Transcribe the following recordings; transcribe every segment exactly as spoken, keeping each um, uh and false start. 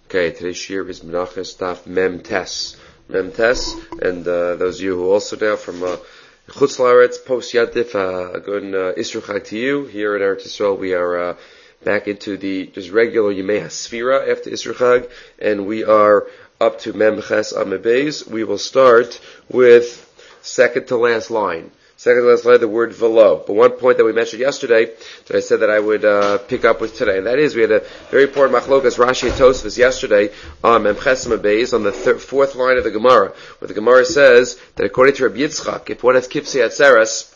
Okay, today's shir is Menachos Daf Mem Tes. Mem Tes, and uh, those of you who also now from uh, Chutz La'aretz, post Yantif, uh, good uh, Isru Chag to you. Here in Eretz Yisrael, we are uh, back into the just regular Yemei HaSfira after Isru Chag, and we are up to Mem Ches Amud Beis. We will start with second to last line. Second to last line, the word velo. But one point that we mentioned yesterday that I said that I would uh, pick up with today, and that is we had a very important machlokas Rashi and Tosfos yesterday on Mem Ches Amud Beis on the thir- fourth line of the Gemara, where the Gemara says that according to Rabbi Yitzchak, if one has kipsei atzeres,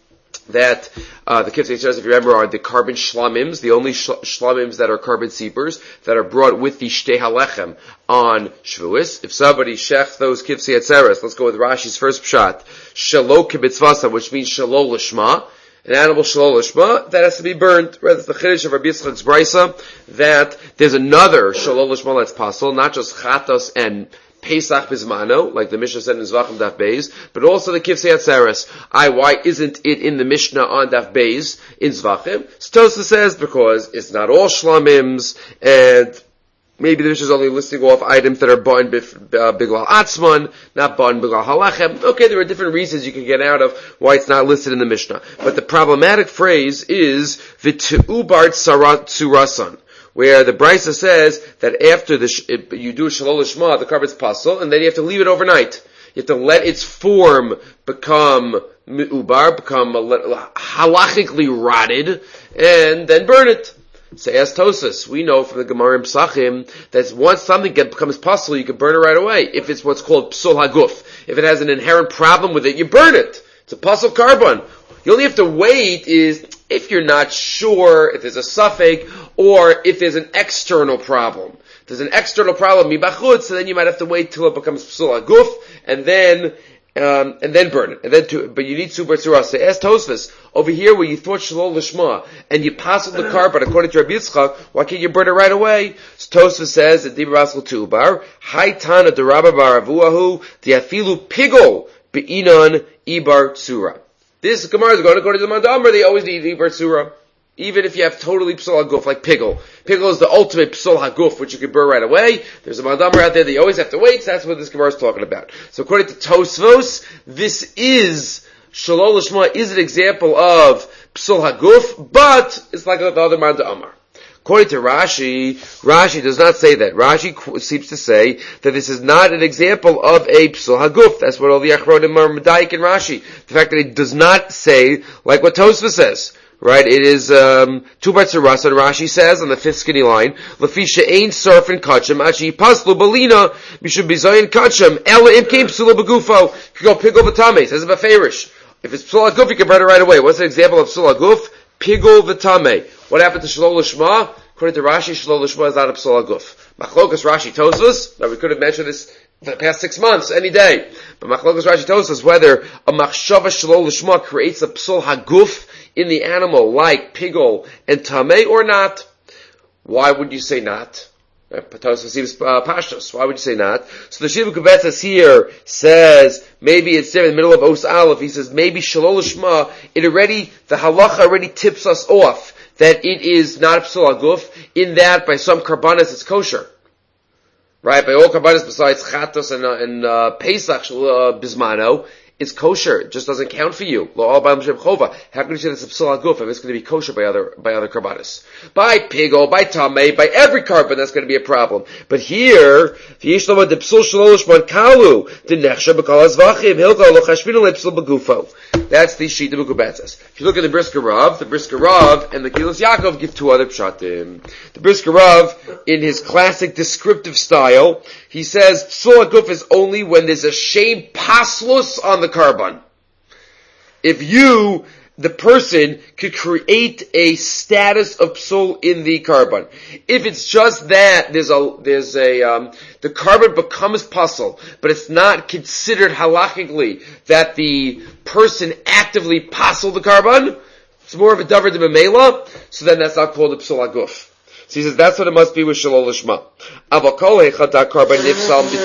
that uh, the kipsei atzeres, if you remember, are the carbon shlamims, the only sh- shlamims that are carbon seepers that are brought with the shtei halechem on Shavuos. If somebody shech those kipsei atzeres, let's go with Rashi's first pshat, shelo kibitzvasa, which means shelo lishma, an animal shelo lishma, that has to be burned. Right? That's the chiddush of Rabbi Yitzchak's brisa, that there's another shelo lishma that's possible, not just chatos and Pesach Bismano, like the Mishnah said in Zvachim Daf Beis, but also the Kifsei Atzeres. I, why isn't it in the Mishnah on Daf Beis in Zvachim? Tosfos says because it's not all Shlamims, and maybe the Mishnah is only listing off items that are born Biglal Atzman, not born Biglal Halachem. Okay, there are different reasons you can get out of why it's not listed in the Mishnah. But the problematic phrase is V'tu'ubar Tsurasan, where the Brisa says that after the sh- it, you do Shalol Lishma, the carbon's pasul, and then you have to leave it overnight. You have to let its form become ubar, become halachically rotted, and then burn it. Say as Tosfos, we know from the Gemara in Psachim that once something get, becomes pasul, you can burn it right away. If it's what's called psul haguf, if it has an inherent problem with it, you burn it. It's a pasul carbon. You only have to wait is if you're not sure, if there's a suffix, or if there's an external problem. If there's an external problem, mibachutz, so then you might have to wait till it becomes psul haguf, and then, um, and then burn it. And then to, but you need super tzura. So as Tosfos, over here where you thought shalol lishma, and you passed the carbon according to Rabbi Yitzchak, why can't you burn it right away? So Tosfos says, at Dibur Raskel Tubar, Haitana derabba baravuahu, diafilu pigol, be'inon ibar tzura. This Gemara is going according to the Mandamar, they always need Ibar Tzura. Even if you have totally Psul HaGuf, like Pigel. Pigel is the ultimate Psul HaGuf, which you can burn right away. There's a Mandamar out there that you always have to wait, so that's what this Gemara is talking about. So according to Tosfos, this is, Shalol Lishma is an example of Psul HaGuf, but it's like the other Mandamar. According to Rashi, Rashi does not say that. Rashi seems to say that this is not an example of a psul haguf. That's what all the Achronim are medayik in Rashi. The fact that it does not say like what Tosfos says. Right? It is, um, two parts of Rasa, and Rashi says on the fifth skinny line, Lafisha ain surf and kachem, achi paslu balina, mishum bizayin kachem, ela im came psula begufo, you can go pigol v'tameh, says a beferish. If it's psul haguf, you can burn it right away. What's an example of psul haguf? Pigol v'tameh. What happened to Shalol Lishma? According to Rashi, Shalol Lishma is not a psul haguf. Machlokas Rashi Tosfos, now we could have mentioned this for the past six months, any day. But Machlokas Rashi Tosfos, whether a machshava Shalol Lishma creates a psul haguf in the animal like pigol and tameh or not. Why would you say not? Tosfos seems uh, pashtos. Why would you say not? So the Shiva Kubetzas here says, maybe it's there in the middle of Os Aleph, he says, maybe Shalol Lishma, it already, the halacha already tips us off that it is not a psul haguf, in that by some karbanas it's kosher. Right? By all karbanas besides chatos and, uh, and uh, Pesach uh, bismano, it's kosher. It just doesn't count for you. How can you say that's a psul haguf if it's going to be kosher by other by other karbanis? By pigol, by tameh, by every carbon, that's going to be a problem. But here, that's the Shita Mukubetzas. If you look at the Brisker Rav, the Brisker Rav and the Gilas Yaakov give two other pshatim. The Brisker Rav, in his classic descriptive style, he says psul haguf is only when there's a shame paslus on the carbon. If you, the person, could create a status of psul in the carbon. If it's just that, there's a, there's a, um, the carbon becomes pasul, but it's not considered halachically that the person actively pasul the carbon, it's more of a davar de memela, so then that's not called a psul haguf. So he says that's what it must be with Shalol Lishma. Avakol hechata carbon nifsal b'din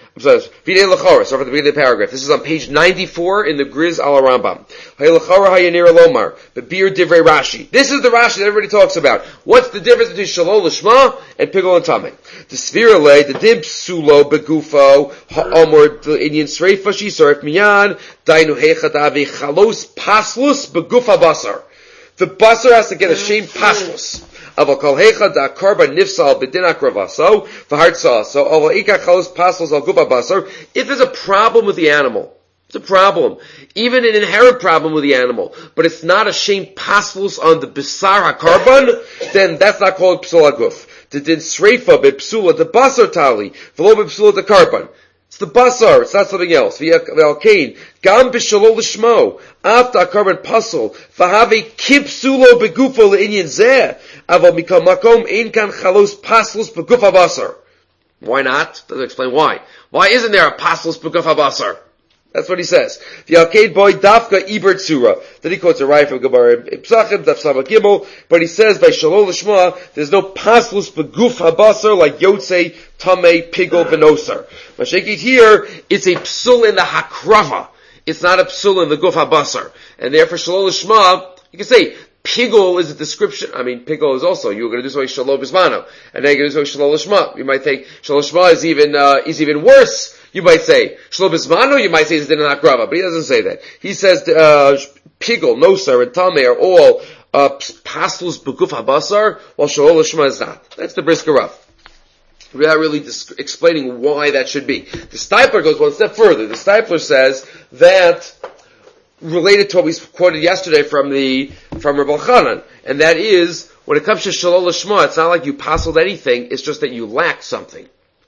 So V'nei L'chora, so for the beginning of the paragraph. This is on page ninety-four in the Griz al Rambam. Hay L'chora Hayanira Lomar, Bebir Divrei Rashi. This is the Rashi that everybody talks about. What's the difference between Shalol L'shma and Pigol and Tameh? The Sfira Le, the Dim Psulo Begufo, Ha'omor, the Indian Sreifa Shisaref Miyan, Dainu Hechat Ave Chalos Paslus Begufa Basar. The basar has to get a shame paslus. Aval kol hecha da karba nifsal b'din akravaso v'hartsa. So aval ika chalos paslus al gufa basar. If there's a problem with the animal, it's a problem, even an inherent problem with the animal, but it's not a shame paslus on the bisar hakarban, then that's not called psul aguf. The din sreifa b'psula the basar tali v'lo b'psula the karban. It's the basar, it's not something else. V'alkein, gam b'shalol l'shmo, after akarban pasol, v'have kipsulo begufo le'inyan zeh, aval mikal makom ein kan chalos paslos begufa basar. Why not? Doesn't explain why. Why isn't there a paslos begufa basar? That's what he says. V'alkein boy dafka iber tzura. Then he quotes a right from Gemara Psachim, Daf Samach Gimel, but he says by shalol l'shma, there's no paslos begufa basar like yotzei, tamei, pigol, v'nosar. Mashekit here, it's a psul in the hakrava. It's not a psul in the guf habasar. And therefore, shalol l'shma, you can say, pigol is a description. I mean, pigol is also, you're going to do something shalol bismano. And then you're going to do something shalol l'shma. You might think, shalol l'shma is even, uh, is even worse. You might say, shalol bismano, you might say it's in the hakrava. But he doesn't say that. He says, uh, pigol, nosar, and tameh are all, uh, paslus beguf habasar, while shalol l'shma is not. That's the Brisker Rav. Without really dis- explaining why that should be. The Steipler goes one step further. The Steipler says that, related to what we quoted yesterday from the, from Rabbi Chanan, and that is, when it comes to Shalol L'shma, it's not like you passed anything, it's just that you lack something.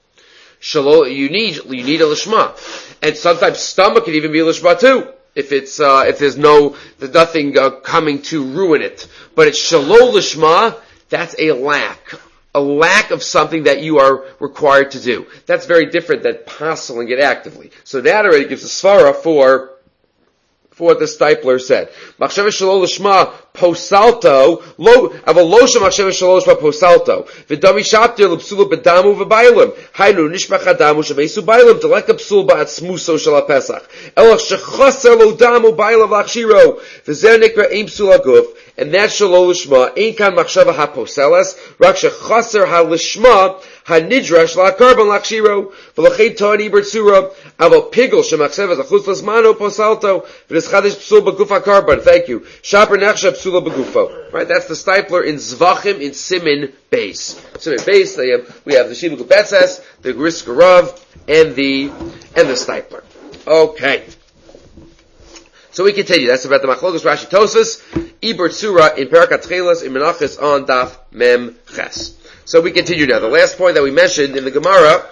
Shalol, you need, you need a L'shma. And sometimes stomach can even be a L'shma too. If it's, uh, if there's no, there's nothing, uh, coming to ruin it. But it's Shalol L'shma, that's a lack. A lack of something that you are required to do. That's very different than passeling it actively. So that already gives a svara for, for what the Steipler said. Machshava shalol l'shma posalto, lo, avalosha machshava shalol l'shma posalto. V'dami shaptir l'psulu b'damu v'baylim. Hainu nishmach adamu shemesu baylim. Deleka psul ba'at smuso shal ha-pesach. Elach shechaser lo damu baylim l'achshiro. V'zer nikra ein psul aguf. And that shalol l'shma, ein kan machshava ha-poseles, rak shechaser ha-l'shma, ha-nidrash la-karban l'achshiro, v'lachay ta'ani bertsura, aval pigel shemachshava zachutz l'zmano posalto, v'nischadish psul b'guf ha-karban. Thank you. Shaper nechsha psula b'gufo. Right, that's the Steipler in Zvachim in Simin Beis. Simin Beis, they have, we have the Shiva Gubetzes, the Brisker Rav, and the, and the Steipler. Okay. So we continue. That's about the Machlokes Rashi Tosfos, Iber Tzura in Perakat Chelas in Menachos on Daf Mem Ches. So we continue now. The last point that we mentioned in the Gemara,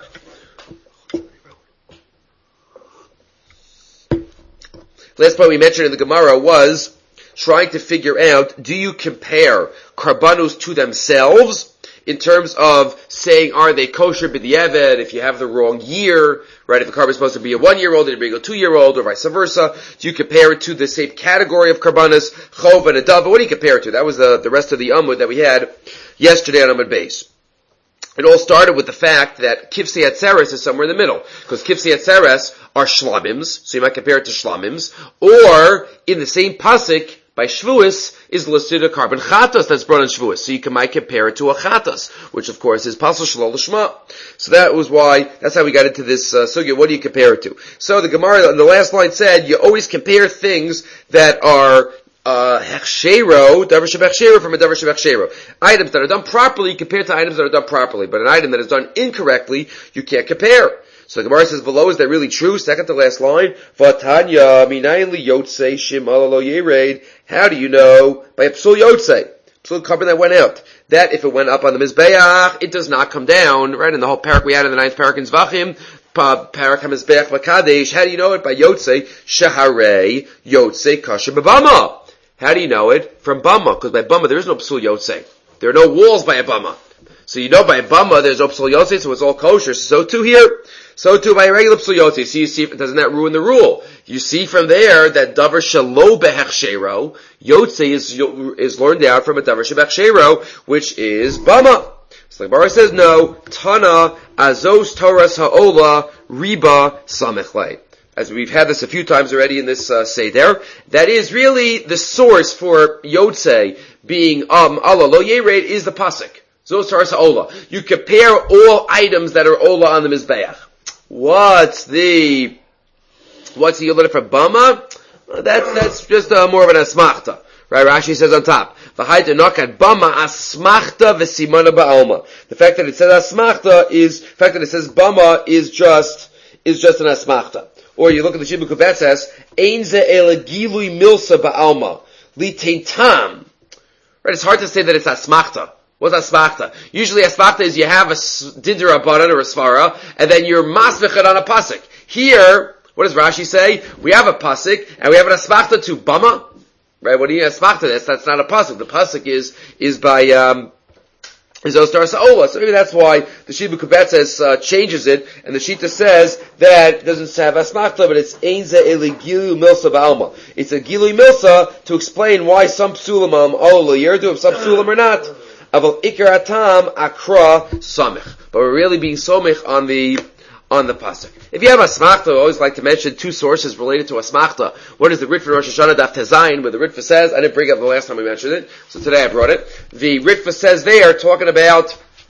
last point we mentioned in the Gemara was trying to figure out, do you compare karbanos to themselves in terms of saying, are they kosher b'diavad if you have the wrong year, right? If the carbon is supposed to be a one-year-old and it bring a two-year-old, or vice versa. Do you compare it to the same category of karbanos, chov and a dove? What do you compare it to? That was the, the rest of the Amud that we had yesterday on Amud Beis. It all started with the fact that Kifsei Atzeres is somewhere in the middle. Because Kifsei Atzeres are shlamims, so you might compare it to shlamims. Or, in the same pasuk, by Shavuos, is listed a carbon chatas that's brought in Shavuos. So you can, might compare it to a chatas, which of course is pasuk shalol l'shma. So that was why, that's how we got into this uh, sugya. What do you compare it to? So the Gemara in the last line said, you always compare things that are uh, hechshero, davar shebechshero from a davar shebechshero. Items that are done properly compared to items that are done properly. But an item that is done incorrectly, you can't compare. So the Gemara says, below, is that really true? Second to last line, Vatanya, minayin li yotzei shim ala lo yered. How do you know? By a psul yotzei. Psul carbon that went out. That if it went up on the Mizbeach, it does not come down, right? In the whole parak we had in the ninth parak in Zvachim, parak ha-Mizbeach v'kadesh. How do you know it? By yotzei, sheharei, yotzei kasher b'bama. How do you know it? From bama, because by bama there is no psul yotzei. There are no walls by a bama. So you know by a bama there's no psul yotzei, so it's all kosher. So too here. So too by a regular psul yotzei. So you see, doesn't that ruin the rule? You see from there that davar shelo behechshero, yotzei is, is learned out from a davar shebechshero, which is bama. So So the Gemara says no. Tana azos Toras ha'ola riba samichlei. As we've had this a few times already in this uh, Seder, that is really the source for Yotzei being um Allah lo yered is the pasuk. Zos Toras ha'ola. You compare all items that are ola on the mizbeach. What's the what's the yilad for bama? That's that's just uh, more of an asmachta. Right, Rashi says on top, the fact that it says asmachta is, the fact that it says bama is just, is just an asmachta. Or you look at the Shibud Kuvet says, ein ze ele gilui milsa ba'alma, li tam. Right, it's hard to say that it's asmachta. What's asmachta? Usually asmachta is you have a dinder abanan or a svara, and then you're masmechet on a pasuk. Here, what does Rashi say? We have a pasuk, and we have an asmachta to bama. Right, what do you asmachta? That's, that's not a pasuk. The pasuk is, is by, um, is Ostar Sa'ola. So maybe that's why the Shibud Kuvet says, uh, changes it, and the Shita says that it doesn't have asmachta, but it's Einze Eli Gilu Milsa Ba'alma. It's a Gilu Milsa to explain why some psulim, um, Ola Yerdu, if some psulim are not. Aval Ikar Atam Akra Samich. But we're really being somich on the, on the pasuk. If you have asmachta, I always like to mention two sources related to asmachta. One is the Ritva Rosh Hashanah Daf Tezayin, where the Ritva says, I didn't bring it up the last time we mentioned it, so today I brought it. The Ritva says there, talking about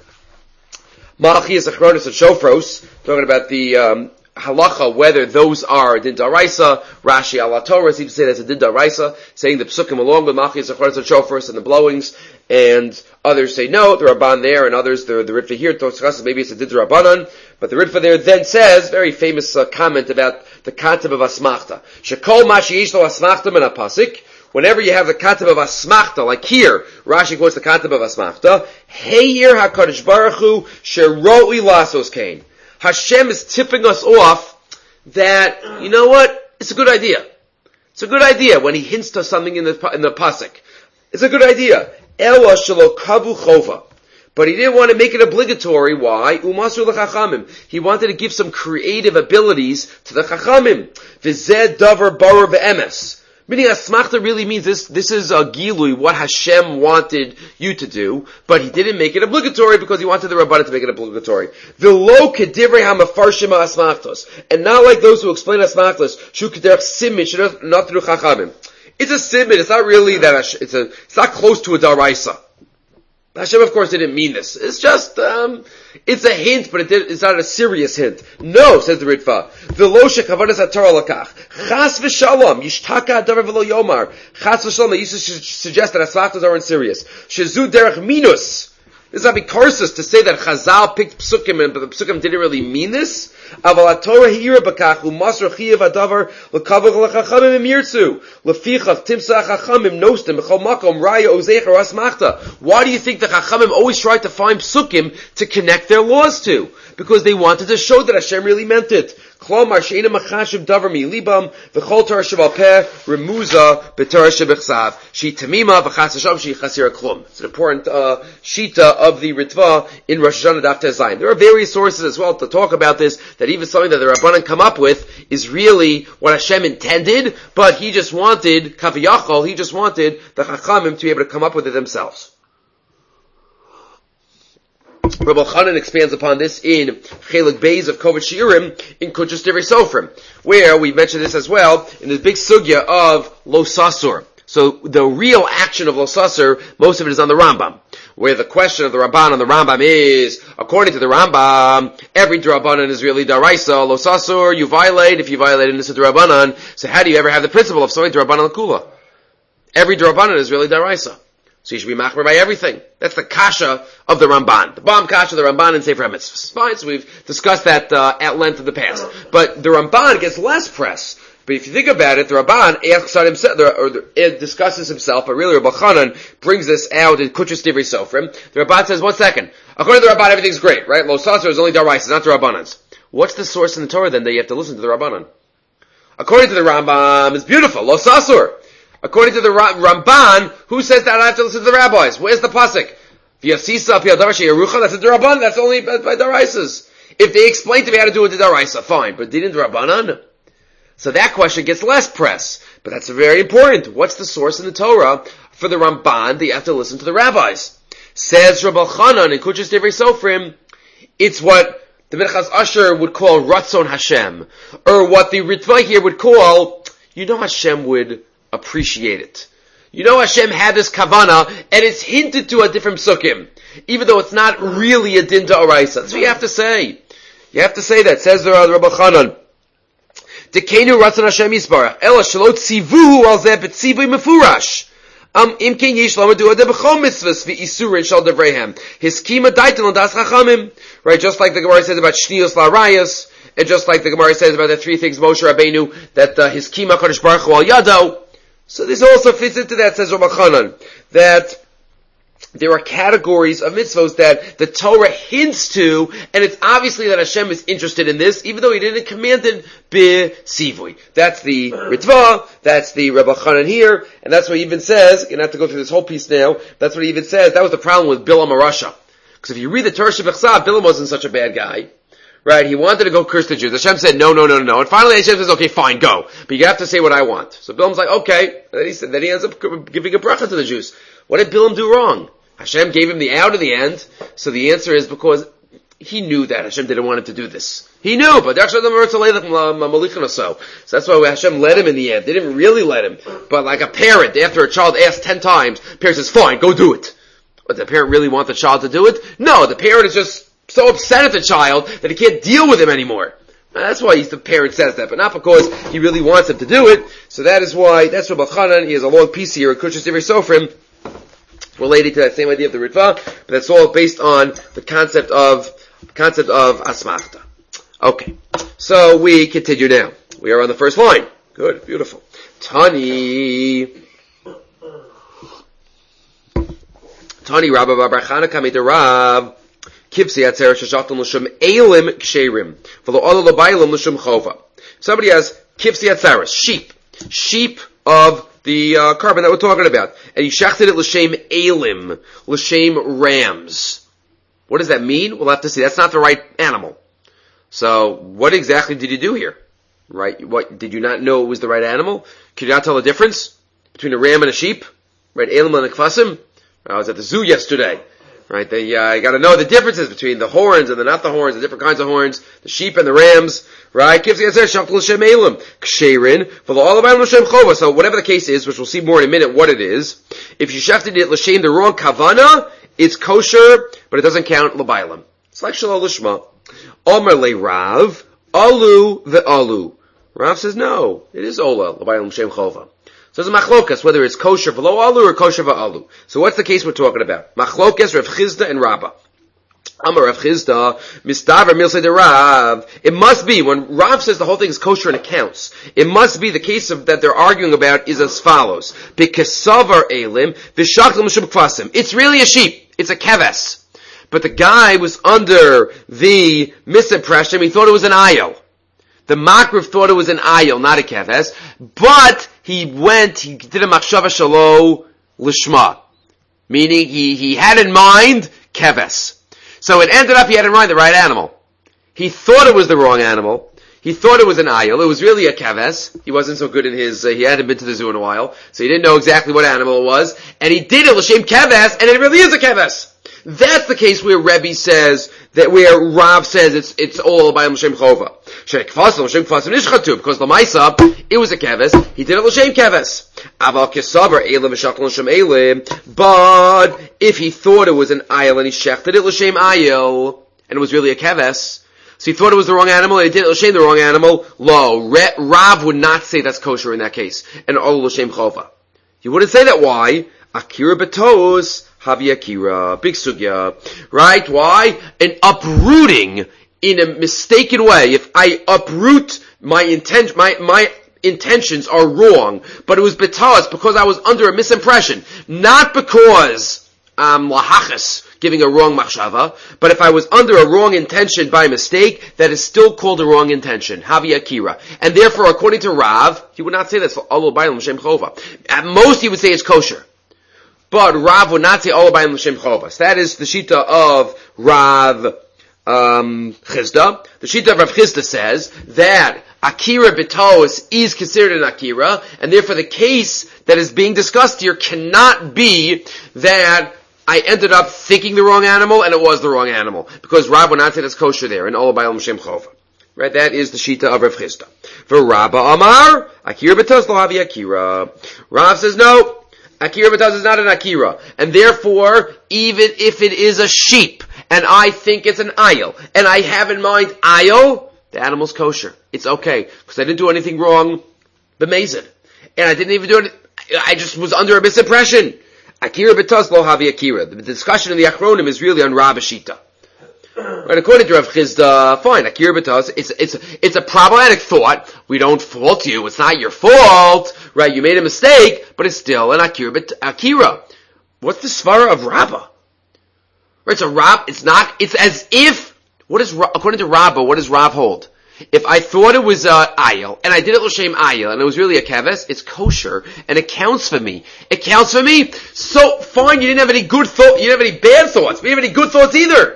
Malchias, Achronis, and Shofros, talking about the um, halacha, whether those are din daraisa. Rashi ala Torah seems to say that's a din daraisa, saying the psukim along with Malchias, Achronis, and Shofros and the blowings, and others say no, the Rabban there, and others, the, the Ritva here, discusses maybe it's a Did Rabbanan, but the Ritva there then says, very famous uh, comment about the concept of Asmachta. Shekol mashi yishlo Asmachta min apasik, whenever you have the concept of Asmachta, like here, Rashi quotes the concept of Asmachta, Heyir HaKadosh Baruch Hu Sheroi Lasos Kain. Hashem is tipping us off that, you know what, it's a good idea. It's a good idea when he hints to something in the, in the pasuk. It's a good idea. Ela shelo kavu chova. But he didn't want to make it obligatory. Why? Umasru l'chachamim. He wanted to give some creative abilities to the chachamim. V'zeh davar barer v'emes. Meaning asmachta really means this, this is a gilui, what Hashem wanted you to do, but he didn't make it obligatory because he wanted the Rabbanah to make it obligatory. V'lo kedivrei hamafarshim asmachtos. And not like those who explain asmachtos, shu kederach simin, shu not through chachamim. It's a simon. It's not really that. It's a. It's not close to a daraisa. Hashem, of course, didn't mean this. It's just. Um, it's a hint, but it did, it's not a serious hint. No, says the Ritva. V'lo shekavanas aTorah lakach. Chas v'shalom yishtaka davar v'lo yomar. Chas v'shalom. They used to suggest that asmachtos aren't serious. Shezu derech minus. This is not bikarsus to say that Chazal picked psukim, and but the psukim didn't really mean this. Aval Torah hira b'kachu masr chiyav adavar lekavach lechachamim emirtzu lefichach timsa chachamim nostim b'chol makom raya ozeich or asmachta. Why do you think the chachamim always tried to find psukim to connect their laws to? Because they wanted to show that Hashem really meant it. Klomar she'ena machashiv davar mi libam v'chol Torah sheval peh remuza b'Torah shebechsav she tamima v'chas Hashem she chasira klum. It's an important uh, shita of the Ritva in Rosh Hashanah Daf Tezayin. There are various sources as well to talk about this, that even something that the Rabbanan come up with is really what Hashem intended, but he just wanted, kaviyachol, he just wanted the Chachamim to be able to come up with it themselves. Rabbi Chanan expands upon this in Chelik Beis of Kovet Shiurim in Kuntres Divrei Sofrim, where we mentioned this as well in this big sugya of Lo Sasur. So the real action of Lo Sasur, most of it is on the Rambam, where the question of the Ramban on the Rambam is, according to the Rambam, every D'Rabbanan is really Daraisa. Lo Sasur, you violate if you violate an Issa D'Rabbanan. So how do you ever have the principle of something D'Rabbanan L'Kula? Every D'Rabbanan is really Daraisa. So you should be machmer by everything. That's the kasha of the Ramban. The bomb kasha of the Ramban in Sefer HaMitzvahs. Fine, so we've discussed that uh, at length in the past. But the Ramban gets less press. But if you think about it, the Ramban asks on himself, or it discusses himself, but really Rabbi Chanan brings this out in Kuntres Divrei Sofrim. The Ramban says, one second. According to the Ramban, everything's great, right? Lo Sasur is only Daraisa, not the Rabbanans. What's the source in the Torah then that you have to listen to the Rabbanan? According to the Rambam, it's beautiful. Lo Sasur. According to the Ramban, who says that I have to listen to the rabbis? Where's the pasuk? V'yasisa piyadavar sheyerucha. That's a D'Rabbanan. That's only by, by Daraisas. If they explain to me how to do it to Daraisa, fine. But didn't D'Rabbanan? So that question gets less press. But that's very important. What's the source in the Torah for the Ramban that you have to listen to the rabbis? Says Rabbi Chanan in Kuchas Divrei Sofrim, it's what the Minchas Asher would call Ratzon Hashem, or what the Ritva here would call, you know Hashem would appreciate it. You know Hashem had this kavana, and it's hinted to a different psukim, even though it's not really a din d'oraisa. That's what you have to say. You have to say that. Says the Rabbi Chanan. Dekenu Ratzon Hashem Yisbarach, Ela Shalot Tzivuhu al Zeh B'tzivui Mefurash. Um, im ken yesh lamer do de b'chol mitzvahs v'isurin shal devreihem. His kima daitin on das chachamim. Right, just like the Gemara says about shniyos la'rayas, and just like the Gemara says about the three things Moshe Rabbeinu, that uh, his kima kadosh baruch hu al yado. So this also fits into that, says Rabbi Chanan, that there are categories of mitzvos that the Torah hints to, and it's obviously that Hashem is interested in this, even though He didn't command it b'sivui. That's the Ritva, that's the Rabbi Chanan here, and that's what He even says, you don't have to go through this whole piece now, that's what He even says, that was the problem with Bilam HaRasha. Because if you read the Torah Shebechsav, Bilam wasn't such a bad guy. Right, he wanted to go curse the Jews. Hashem said, no, no, no, no. And finally Hashem says, okay, fine, go. But you have to say what I want. So Bilam's like, okay. And then he said, then he ends up giving a bracha to the Jews. What did Bilam do wrong? Hashem gave him the out in the end. So the answer is because he knew that Hashem didn't want him to do this. He knew, but that's so. So that's why Hashem let him in the end. They didn't really let him. But like a parent, after a child asks ten times, the parent says, fine, go do it. But the parent really want the child to do it? No, the parent is just so upset at the child that he can't deal with him anymore. That's why he's, the parent says that, but not because he really wants him to do it. So that is why, that's Rabbi Chanan. He has a long piece here, Kushas Divrei Sofrim, related to that same idea of the Ritva, but that's all based on the concept of, concept of Asmachta. Okay. So we continue now. We are on the first line. Good, beautiful. Tani. Tani Rabba Bar Chana Kamei Rav. Kipsi atzer shashachton l'shem elim ksherim v'lo olo l'baylim l'shem chova. Somebody has kipsi atzeres, sheep, sheep of the uh, carbon that we're talking about, and he shachted it l'shem elim, l'shem rams. What does that mean? We'll have to see. That's not the right animal. So, what exactly did you do here? Right? What did you not know it was the right animal? Could you not tell the difference between a ram and a sheep? Right? Elim and a kvasim. I was at the zoo yesterday. Right, they, uh, you gotta know the differences between the horns and the not the horns, the different kinds of horns, the sheep and the rams, right? So whatever the case is, which we'll see more in a minute what it is, if you shafted it l'shem the wrong kavana, it's kosher, but it doesn't count l'baylam. It's like shalol l'shma. Omer le Rav, alu ve'alu. Rav says no, it is ola, l'baylam l'shem chova. So it's a machlokas, whether it's kosher v'lo alu or kosher v'alu. So what's the case we're talking about? Machlokas, Rav Chizda and Rabbah. Amar Rav Chizda, mistaver milsei de Rav. It must be, when Rav says the whole thing is kosher and it counts, it must be the case of, that they're arguing about is as follows. B'kesavar elim, v'shachlim l'shum kvasim. It's really a sheep. It's a keves. But the guy was under the misimpression, he thought it was an ayil. The Makriv thought it was an ayil, not a keves, but he went, he did a machshava shalo lishma. Meaning he, he had in mind keves. So it ended up he had in mind the right animal. He thought it was the wrong animal. He thought it was an ayil. It was really a keves. He wasn't so good in his, uh, he hadn't been to the zoo in a while, so he didn't know exactly what animal it was. And he did it l'shem keves, and it really is a keves. That's the case where Rebbe says, that where Rav says it's, it's all by l'shem chova. Because the Maisa, it was a keves, he did it l'shem keves. Aval kesavar elim v'shachal l'shem elim, but if he thought it was an ayil and he shechted it l'shem ayil, and it was really a keves, so he thought it was the wrong animal and he did it l'shem the wrong animal, lo, Rav would not say that's kosher in that case, and all l'shem chova. You wouldn't say that, why? Akira betos, Havi Akira, big sugya, right? Why? An uprooting in a mistaken way. If I uproot my intent, my, my intentions are wrong, but it was betas because I was under a misimpression, not because I'm lahachas, giving a wrong machshava, but if I was under a wrong intention by mistake, that is still called a wrong intention, Havi Akira. And therefore, according to Rav, he would not say that's Olo Bayim L'Shem Chova. At most, he would say it's kosher. But Rav would not say Olo Bayim L'Shem Chova. So that is the shita of Rav um, Chizda. The shita of Rav Chizda says that Akira Betos is considered an Akira, and therefore the case that is being discussed here cannot be that I ended up thinking the wrong animal, and it was the wrong animal, because Rav would not say that's kosher there, in Ola B'Yom Shem Chova. Right, that is the Shita of Rav Chisda. For Rabba Amar, Akira B'Taz lo havi Akira. Rav says no, Akira B'Taz is not an Akira, and therefore, even if it is a sheep, and I think it's an ayil, and I have in mind ayil, the animal's kosher. It's okay, because I didn't do anything wrong, b'mezid. And I didn't even do it, I just was under a misimpression. Akira B'Taz lo havi Akira. The discussion in the Achronim is really on Rav Shita. Right, according to Rav Chisda, fine, Akira B'Taz, it's, it's, it's a problematic thought. We don't fault you, it's not your fault. Right, you made a mistake, but it's still an Akira B'Taz. Akira. What's the svara of Rabbah? Right, so Rab, it's not, it's as if, what is, according to Rabbah, what does Rav hold? If I thought it was uh, ayil, and I did it l'shem ayil, and it was really a keves, it's kosher, and it counts for me. It counts for me? So, fine, you didn't have any good thoughts, you didn't have any bad thoughts, but you didn't have any good thoughts either.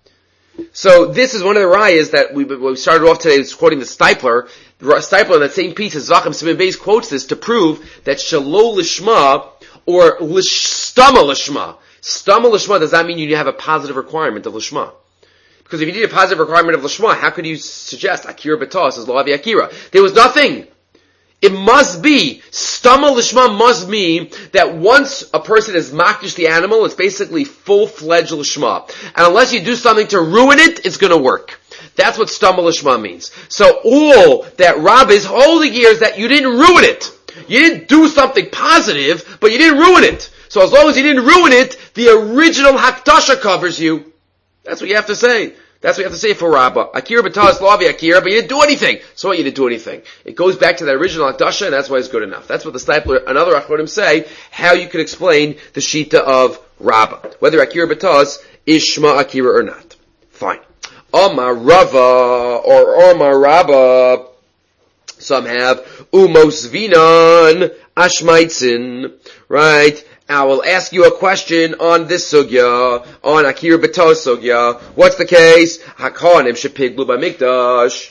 So, this is one of the rayas that we, we started off today, quoting the Stipler. Stipler in that same piece, Zvachim Siman Beis, quotes this to prove that shalo lishma, or lish, stama lishma. Stama lishma does not mean you have a positive requirement of lishma. Because if you need a positive requirement of lishma, how could you suggest Akira B'Taz as lo havi Akira? There was nothing. It must be, stama lishma must mean that once a person is makdish the animal, it's basically full-fledged lishma. And unless you do something to ruin it, it's gonna work. That's what stama lishma means. So all that Rab is holding here is that you didn't ruin it. You didn't do something positive, but you didn't ruin it. So as long as you didn't ruin it, the original hakdasha covers you. That's what you have to say. That's what you have to say for Rabbah. Akira B'Taz lo havi Akira, but you didn't do anything. So what? You didn't do anything. It goes back to the original Akdasha, and that's why it's good enough. That's what the Stipler and other Achronim say, how you can explain the Shita of Rabbah. Whether Akira B'Taz is Shema Akira or not. Fine. Omar Rava, or Omar Rabbah, some have Umos Vinan Ashmaitzin, right? I will ask you a question on this sugya, on Akira B'Taz sugya. What's the case? Hakonim shepiglu b'mikdash.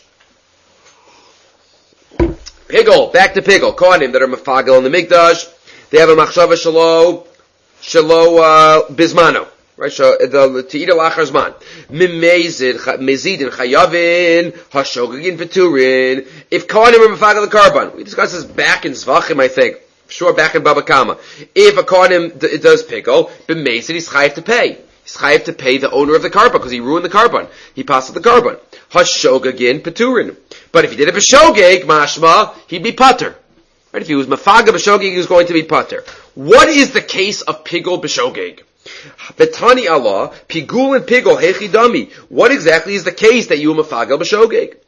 Pigel, back to Pigel. Kohanim that are mafagel in the mikdash. They have a machshava shalo, shalo uh, bismano. Right, so the to eat al achar zman. Mimezid, mezidin chayavin, hashogagin peturin. If Kohanim are mafagel the carbon, we discussed this back in Zvachim, I think. Sure, back in Baba Kama. If a kohanim d- does pickle, b'meisid he's chayiv to pay. He's chayiv to pay the owner of the carbon because he ruined the carbon. He passed the carbon. Hashogagin peturin. But if he did a b'shogeg, mashma, he'd be pater. Right? If he was mafaga b'shogeg, he was going to be pater. What is the case of pigul b'shogeg? Betani Allah, pigul and pigul hechidami. What exactly is the case that you mafaga b'shogeg?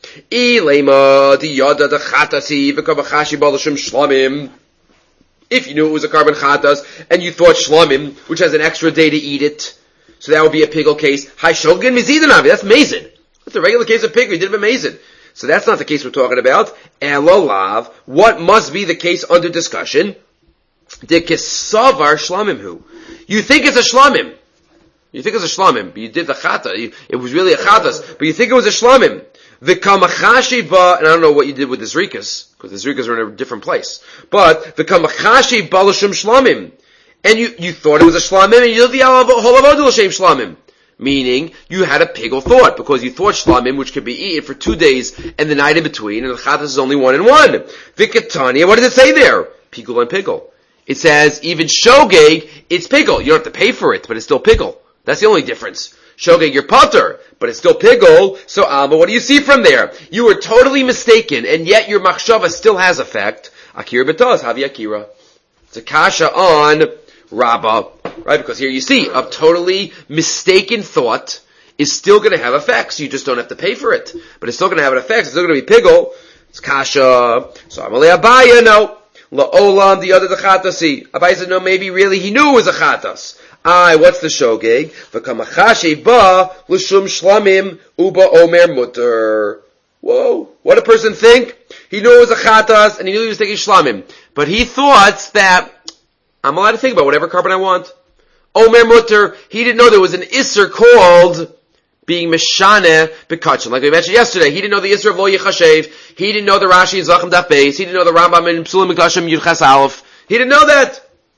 Ilema diyada dechatasi v'kavachashi balashim shlamim. If you knew it was a carbon chatas, and you thought shlamim, which has an extra day to eat it, so that would be a pigel case. Hai shogin mizidanavi, that's mazid. That's a regular case of pigel, you did it mazid. So that's not the case we're talking about. Elolav, what must be the case under discussion? De kesavar shlamim hu. You think it's a shlamim. You think it's a shlamim, but you did the chata, it was really a chatas, but you think it was a shlamim. The kamachashi ba, and I don't know what you did with the zrikas, because the zrikas are in a different place. But the kamachashi ba l'shem shlamim, and you you thought it was a shlamim, and you did the holavod l'shem shlamim, meaning you had a pigel thought because you thought shlamim, which could be eaten for two days and the night in between, and the chatas is only one and one. Vikatania, what does it say there? Pigel and pigel. It says even shogeg, it's pigel. You don't have to pay for it, but it's still pigel. That's the only difference. Shogeg, you're potter, but it's still pigul. So, Alma, what do you see from there? You were totally mistaken, and yet your machshava still has effect. Akira B'Taz, havi Akira. It's a kasha on Rabbah, right? Because here you see, a totally mistaken thought is still going to have effects. You just don't have to pay for it, but it's still going to have an effect. It's still going to be pigul. It's kasha. So, Amalei Abaya, no. La'olam, the other the chatasi. Abaya said, no, maybe really he knew it was a chatas. Aye, what's the shogeg? V'kamachashi ba l'shum shlamim uba omer mutter. Whoa, what did a person think? He knew it was a chatas and he knew he was taking shlamim, but he thought that I'm allowed to think about whatever carbon I want. Omer mutter. He didn't know there was an isser called being meshane bekachin. Like we mentioned yesterday, he didn't know the isser of lo yichashev. He didn't know the Rashi in Zachem Daf Beis. He didn't know the Rambam in Psulim Mikdashim Yud Ches Aleph. He didn't know that.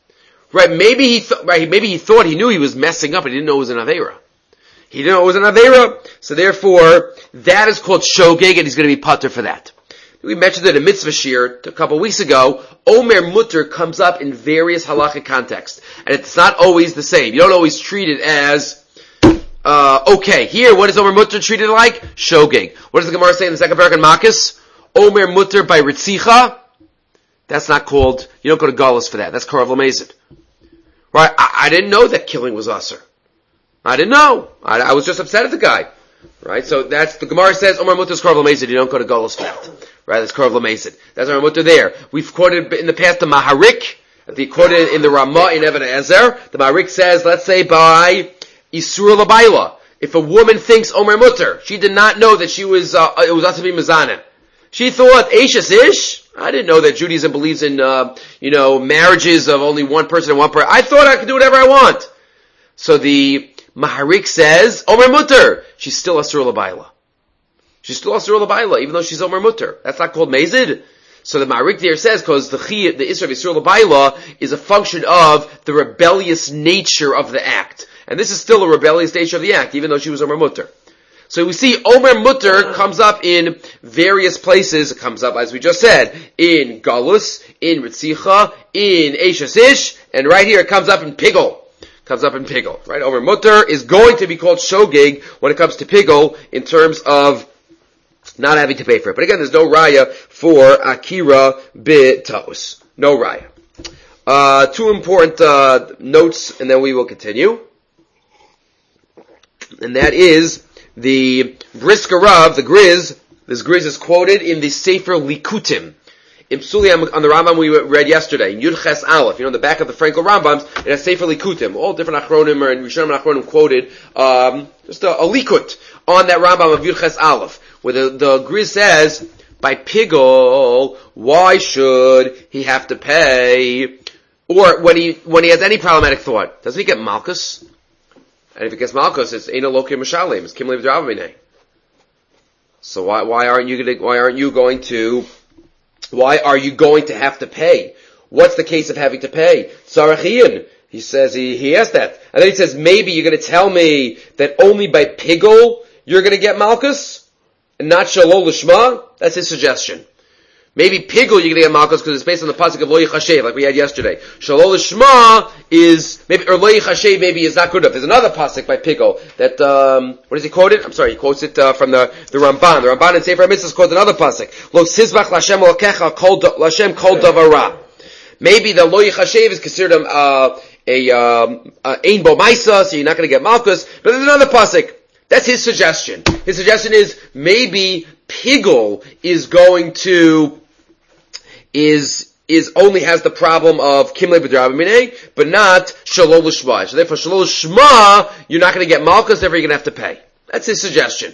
Right, maybe he th- right, maybe he thought he knew he was messing up and he didn't know it was an Aveira. He didn't know it was an Aveira, so therefore, that is called Shogeg, and he's going to be putter for that. We mentioned it in Mitzvah Shir a couple of weeks ago. Omer Mutter comes up in various halachic contexts, and it's not always the same. You don't always treat it as, uh, okay, here, what is Omer Mutter treated like? Shogeg. What does the Gemara say in the second parak in Makis? Omer Mutter by Ritzicha? That's not called, you don't go to Galus for that. That's Korav Lamezid. Right? I, I didn't know that killing was usher. I didn't know. I, I was just upset at the guy. Right? So that's, the Gemara says, Omer Mutter is Korav Lamezid. You don't go to Galus for that. Right? That's Korav Lamezid. That's Omer Mutter there. We've quoted in the past the Maharik. The quoted in the Ramah in Even Ezer. The Maharik says, let's say by Isur Labaila. If a woman thinks Omer Mutter, she did not know that she was, uh, it was Asabi Mazana. She thought, Ashes Ish? I didn't know that Judaism believes in, uh, you know, marriages of only one person and one person. I thought I could do whatever I want. So the Maharik says, Omer Mutter. She's still Asur Labaila. She's still Asur Labaila, even though she's Omer Mutter. That's not called Mezid. So the Maharik there says, because the Chi, the Isra of Asur Labaila is a function of the rebellious nature of the act. And this is still a rebellious nature of the act, even though she was Omer Mutter. So we see Omer Mutter comes up in various places. It comes up, as we just said, in Galus, in Ritzicha, in Ashes Ish, and right here it comes up in Pigel. Comes up in Pigel, right? Omer Mutter is going to be called Shogeg when it comes to Pigel in terms of not having to pay for it. But again, there's no raya for Akira B'Taos. No raya. Uh, two important uh, notes, and then we will continue. And that is the Brisker Rav, the Griz. This Griz is quoted in the Sefer Likutim. In Psuli on the Rambam we read yesterday, in Yud Ches Aleph, you know, in the back of the Frankel Rambams, it has Sefer Likutim. All different Achronim and Rishonim and Achronim quoted, um, just a, a Likut on that Rambam of Yud Ches Aleph, where the, the Griz says, by Pigol, why should he have to pay? Or when he, when he has any problematic thought, doesn't he get Malchus? And if he gets Malchus, it's Eina Lokim Mishalim, it's Kim Lev Dravamine. So why, why aren't you gonna, why aren't you going to, why are you going to have to pay? What's the case of having to pay? Sarachian. He says, he, he asked that. And then he says, maybe you're gonna tell me that only by Pigol you're gonna get Malchus? And not Shalol Lishma? That's his suggestion. Maybe Pigel you're going to get Malchus because it's based on the pasuk of Lo Yichashev, like we had yesterday. Shalol Lishma is, maybe, or Lo Yichashev maybe is not good enough. There's another pasuk by Pigel that, um, what does he quote it? I'm sorry, he quotes it, uh, from the, the Ramban. The Ramban in Sefer HaMitzvahs quotes another pasuk. Lo Sizbach Lashem Lokecha Kol Lashem Kol Davara. Maybe the Lo Yichashev is considered a, uh, a, um, uh, Ein Bo Maisa, so you're not going to get Malchus. But there's another pasuk. That's his suggestion. His suggestion is maybe Pigel is going to, is, is only has the problem of Kimle B'Drabimine, but not Shalol L'Shma. So therefore, Shalol L'Shma, you're not going to get Malchus, therefore you're going to have to pay. That's his suggestion.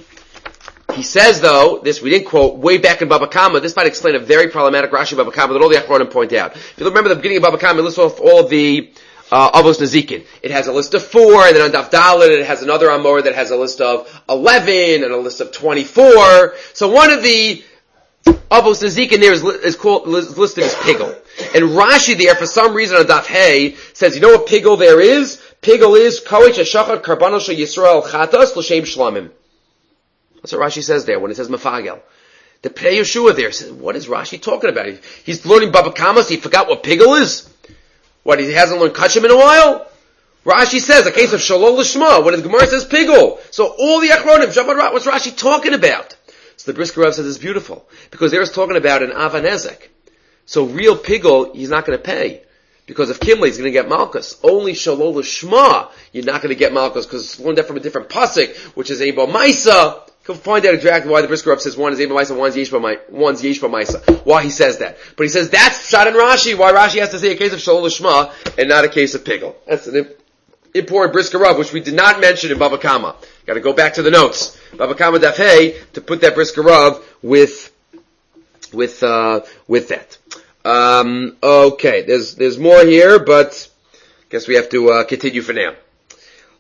He says though, this we didn't quote way back in Baba Kama, this might explain a very problematic Rashi Baba Kama that all the Achronim point out. If you remember the beginning of Baba Kama, it lists off all of the Uh, Avos Nezikin. It has a list of four, and then on Daf Dalet it has another Amor that has a list of eleven, and a list of twenty-four. So one of the Avos Nezikin there is, is called, is listed as Pigel. And Rashi there, for some reason on Daf Hey, says, you know what Pigel there is? Pigel is, Koich HaShachar Karbanos Shel Yisrael Chatas L'Shem Shlamim. That's what Rashi says there, when it says Mefagel. The Pnei Yeshua there says, what is Rashi talking about? He's learning Baba Kama, so he forgot what Pigel is? What, he hasn't learned Kachim in a while? Rashi says, a case of Shalol Lishma, when the Gemara says Pigel. So all the Achronim, what's Rashi talking about? So the Brisker Rav says it's beautiful, because they're talking about an Avanezek. So real Pigel, he's not going to pay. Because if Kimle, he's going to get Malchus. Only Shalol Lishma, you're not going to get Malchus, because it's learned that from a different pasuk, which is Ebo Maisa. You'll find out exactly why the Brisker Rav says one is Ebo Maisa, one's Yeshba Maisa. Why he says that. But he says that's Pshat in Rashi, why Rashi has to say a case of Shalol Lishma, and not a case of Pigel. That's an important Brisker Rav, which we did not mention in Baba Kama. Gotta go back to the notes. Baba Kama Daf Hey, to put that Brisker Rav with, with, uh, with that. Um, okay, there's, there's more here, but I guess we have to, uh, continue for now.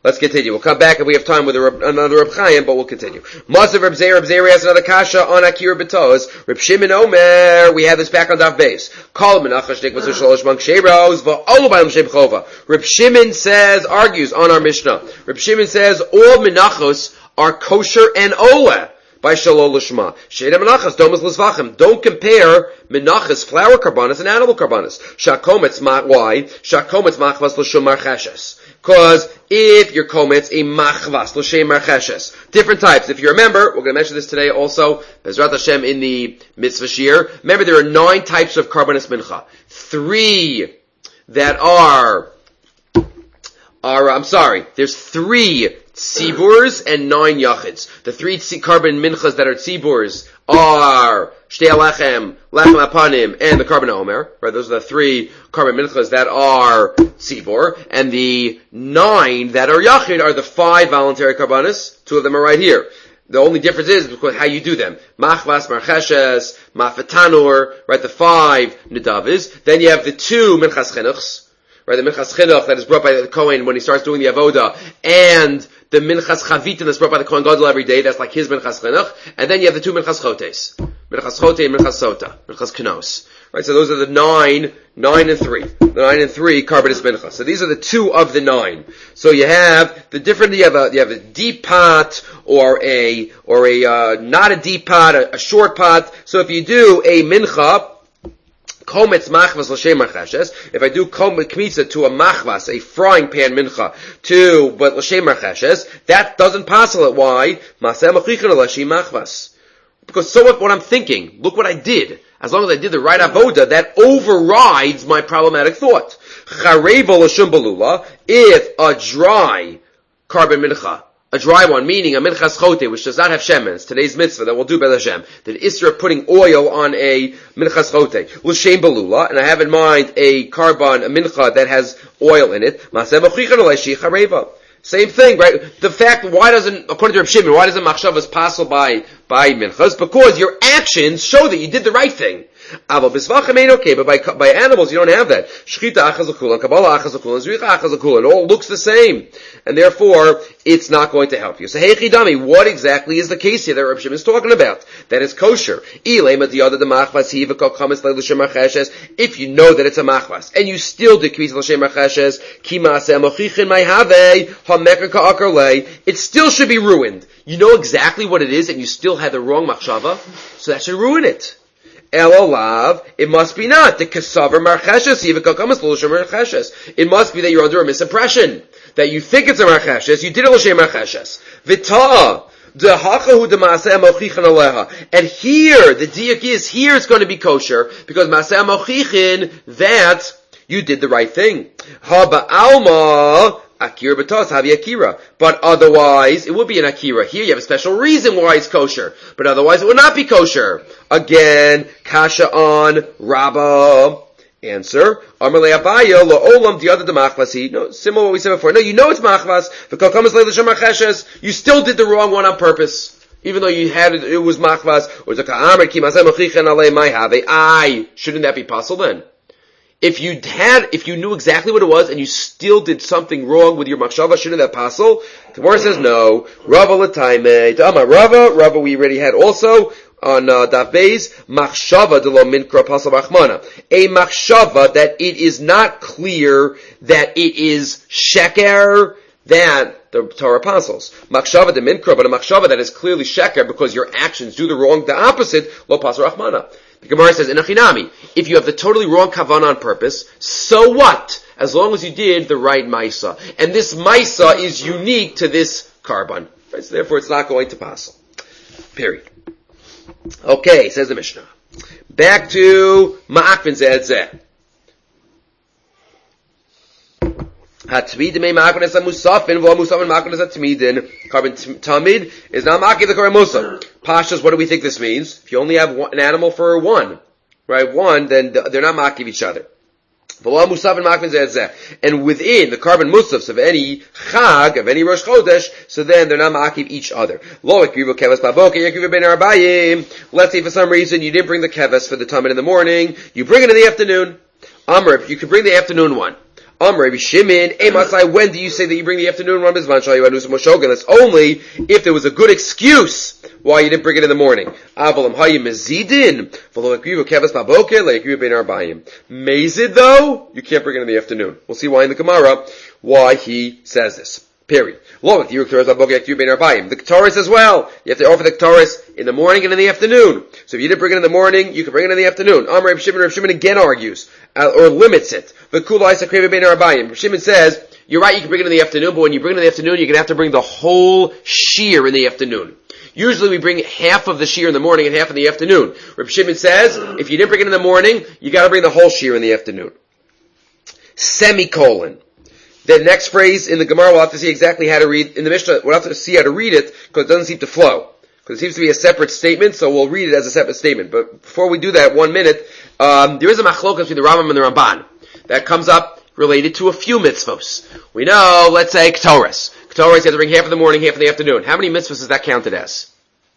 Let's continue. We'll come back if we have time with a, another Reb Chaim, but we'll continue. Masav Reb Zeir, Reb Zeir has another kasha on Akira B'Toz. Reb Shimon Omer, we have this back on Daf Beis. Kol Menachos Shnik Masu Shalosh Bank Sheiros, V'olu B'Alam Shem Chova. Reb Shimon says, argues on our Mishnah. Reb Shimon says, all Menachos are kosher and ola by Shalol Lishma. Sheina Menachos, Domas L'Zvachim. Don't compare Menachos, flour karbanis, and animal karbanis. Shakometz, why? Shakometz Machvas L'Shum Marcheshes. Because if your kometz a machvas l'shem marcheshes, different types. If you remember, we're going to mention this today also, Bezrat Hashem in the mitzvah shir. Remember, there are nine types of karbanis mincha. Three that are, are I'm sorry, there's three tziburs and nine yachids. The three tzi- carbon minchas that are tziburs are Shtei Lechem, Lechem Apanim, and the Carbon Omer. Right, those are the three carbon minchas that are tzibur, and the nine that are yachid are the five voluntary karbanis. Two of them are right here. The only difference is because how you do them. Machvas, Marcheshes, Mafetanur, right, the five nidavis. Then you have the two minchas chinuchs, right, the minchas chinuch that is brought by the Kohen when he starts doing the avoda, and the minchas chavitin that's brought by the Kohen Gadol every day, that's like his minchas chinuch. And then you have the two minchas chotes. Minchas chote and minchas sota. Minchas knos. Right, so those are the nine, nine and three. The nine and three karbanis minchas. So these are the two of the nine. So you have the different, you have a, you have a deep pot, or a, or a, uh, not a deep pot, a, a short pot. So if you do a mincha, kometz machvas l'shem marcheshes. If I do kometz kmitza to a machvas, a frying pan mincha, to but l'shem marcheshes, that doesn't passel it. Why? Maseh machichin l'shem machvas. Because so what, what I'm thinking, look what I did. As long as I did the right avoda, that overrides my problematic thought. Charevo l'shem balula. If a dry carbon mincha, a dry one, meaning a minchas chote, which does not have shemens, today's mitzvah that we'll do by Hashem, the isra of putting oil on a minchas chote, l'shem balula, and I have in mind a carbon, a mincha that has oil in it, maseh b'chichan l'shi chareva. Same thing, right? The fact, why doesn't, according to Reb Shimon, why doesn't machshavas passel by, by minchas? Because your actions show that you did the right thing. Aval bisvachim ain't okay, but by, by animals you don't have that. Shechita achaz l'kulan, kabbalah achaz l'kulan, zricha achaz l'kulan, it all looks the same. And therefore, it's not going to help you. So, hey chidami, what exactly is the case here that Reb Shimon is talking about? That is kosher. If you know that it's a machvas, and you still do kvis l'shem marcheshes, ki ma'aseh mochichin ma'havei, ha'meker ka'akar lei, it still should be ruined. You know exactly what it is, and you still had the wrong machshava, so that should ruin it. Elolav, it must be not. The kasavar marcheshes, yivakakas l'shem marcheshes. It must be that you're under a misimpression. That you think it's a marcheshes, you did a l'shem marcheshes. V'ta, dehachahu de ma'aseh mochichin aleha. And here, the diak is, here it's going to be kosher, because ma'aseh mochichin, that you did the right thing. Ha ba'alma, Akira b'tos, havi akira. But otherwise, it would be an akira. Here you have a special reason why it's kosher. But otherwise it would not be kosher. Again, kasha on Rabbah. Answer. Amarle Abaya, lo olam di other demachvasi. No, similar to what we said before. No, you know it's machvas. V'kol leil l'shem marcheshes. You still did the wrong one on purpose. Even though you had it, it was machvas. Or zaka'amar ki maseh mochichin alei mai have. Ay, shouldn't that be possible then? If you had, if you knew exactly what it was and you still did something wrong with your machshava, shouldn't that passel? The Gemara says no. Rava l'taime. Dama Rava, Rava we already had also on uh, Daf Beis. Machshava de lo minkra pasal rachmana. A machshava that it is not clear that it is sheker, that the Torah apostles. Machshava de minkra, but a machshava that is clearly sheker because your actions do the wrong, the opposite, lo pasal rachmana. The Gemara says, in Achinami, if you have the totally wrong kavanah on purpose, so what? As long as you did the right maisa. And this maisa is unique to this carbon. Right? So therefore it's not going to pass. Period. Okay, says the Mishnah. Back to Ma'akvin Zeh. Hatmid may ma'akvin as musafin, v'o musafin ma'akvin as hatmidin. Carbon tamid is not ma'akvin the carbon musaf. Pashas, what do we think this means? If you only have one, an animal for one, right, one, then they're not ma'akiv each other. And within the carbon musafs of any chag, of any Rosh Chodesh, so then they're not ma'akiv each other. Let's say for some reason you didn't bring the keves for the tamid in the morning, you bring it in the afternoon. Amr, you can bring the afternoon one. Um, Rabbi Shimon, Emasai, when do you say that you bring the afternoon one bizman shayu anus moshogan? That's only if there was a good excuse why you didn't bring it in the morning. Avalam hayim mezidin, v'lo akrivu kevas baboker, le'akrivu bein arbayim. Mezid though, you can't bring it in the afternoon. We'll see why in the Gemara, why he says this. Period. The K'taris as well. You have to offer the K'taris in the morning and in the afternoon. So if you didn't bring it in the morning, you can bring it in the afternoon. Amar Reb Shimon, Reb Shimon again argues, uh, or limits it. Reb Shimon says, you're right, you can bring it in the afternoon, but when you bring it in the afternoon, you're going to have to bring the whole shear in the afternoon. Usually we bring half of the shear in the morning and half in the afternoon. Reb Shimon says, if you didn't bring it in the morning, you got to bring the whole shear in the afternoon. Semicolon. The next phrase in the Gemara, we'll have to see exactly how to read, in the Mishnah, we'll have to see how to read it, because it doesn't seem to flow. Because it seems to be a separate statement, so we'll read it as a separate statement. But before we do that, one minute, um, there is a machlokas between the Rambam and the Ramban. That comes up related to a few mitzvos. We know, let's say, K'toras. K'toras, you have to bring half in the morning, half in the afternoon. How many mitzvahs is that counted as?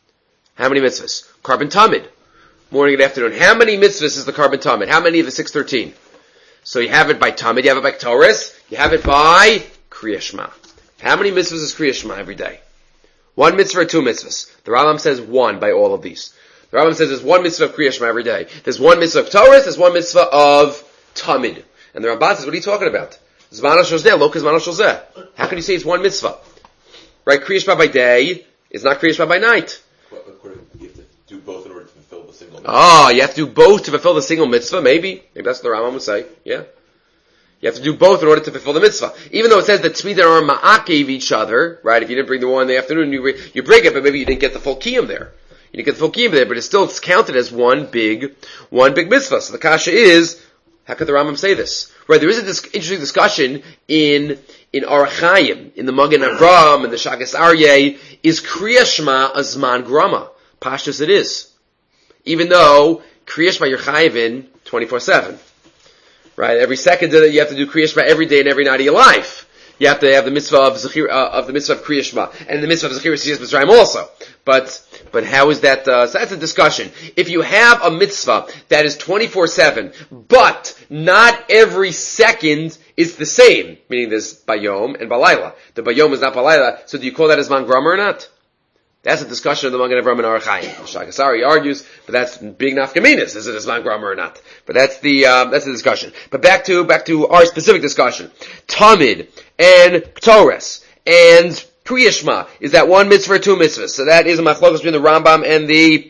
How many mitzvahs? Carbon Tamid. Morning and afternoon. How many mitzvahs is the Carbon Tamid? How many of the six thirteen? So you have it by Tamid, you have it by K'toras, you have it by Kriya Shema. How many mitzvahs is Kriya Shema every day? One mitzvah or two mitzvahs? The Rambam says one by all of these. The Rambam says there's one mitzvah of Kriya Shema every day. There's one mitzvah of K'toras, there's one mitzvah of Tamid. And the Ramban says, what are you talking about? Zman HaShozeh, Lo K'Zman HaShozeh. How can you say it's one mitzvah? Right, Kriya Shema by day is not Kriya Shema by night. Well, according, you have to do both in order to fulfill the single mitzvah. Ah, you have to do both to fulfill the single mitzvah, maybe. Maybe that's what the Rambam would say, yeah. You have to do both in order to fulfill the mitzvah. Even though it says that tzmidah are ma'akev each other, right? If you didn't bring the one in the afternoon, you, you bring it, but maybe you didn't get the full kiyum there. You didn't get the full kiyum there, but it's still it's counted as one big, one big mitzvah. So the kasha is, how could the Rambam say this? Right, there is a dis- interesting discussion in, in Orach Chaim, in the Magen Avram, and the Shagas Aryeh, is Kriya Shema a Zman Grama? Pashtus it is. Even though Kriya Shema you're chayiv in twenty-four seven. Right, every second that you have to do Kriya Shema every day and every night of your life. You have to have the mitzvah of Zechir, uh, of the mitzvah of Kriya Shema, and the mitzvah of Zechir Yetzias Mitzrayim also. But, but how is that, uh, so that's a discussion. If you have a mitzvah that is twenty-four seven, but not every second is the same, meaning there's Bayom and Balayla. The Bayom is not Balayla, so do you call that as Man Grama or not? That's a discussion of the Magen Avram and Orach Chaim. Shagas Aryeh argues, but that's big nafkaminas. Is it a Zman Grama or not? But that's the um, that's the discussion. But back to back to our specific discussion. Tamid and K'toras and Kriya Shema, is that one mitzvah or two mitzvahs? So that is a machlokas between the Rambam and the